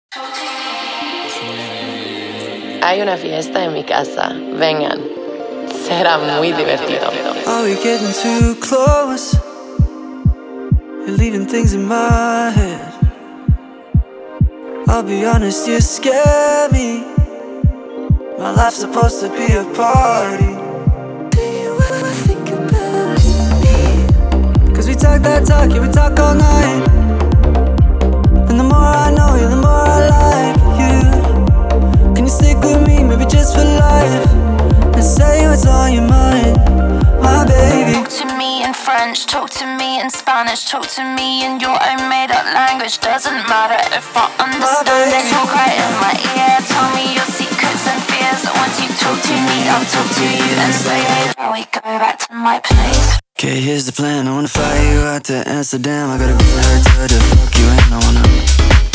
Hay una fiesta en mi casa, vengan, será muy divertido. Are we getting too close? You're leaving things in my head. I'll be honest, you scare me. My life's supposed to be a party. Do you ever think about me? Cause we talk that talk, yeah, we talk all night. And the more I know you, the more I like you. Can you stick with me, maybe just for life? And say what's on your mind, my baby. Talk to me in French, talk to me in Spanish, talk to me in your own made-up language. Doesn't matter if I understand it. Talk right in my ear, tell me your secrets and fears. Once you talk to me, I'll talk to you and say, hey, shall we go back to my place? Okay, here's the plan. I wanna fly you out to Amsterdam. I gotta get her to fuck you and I wanna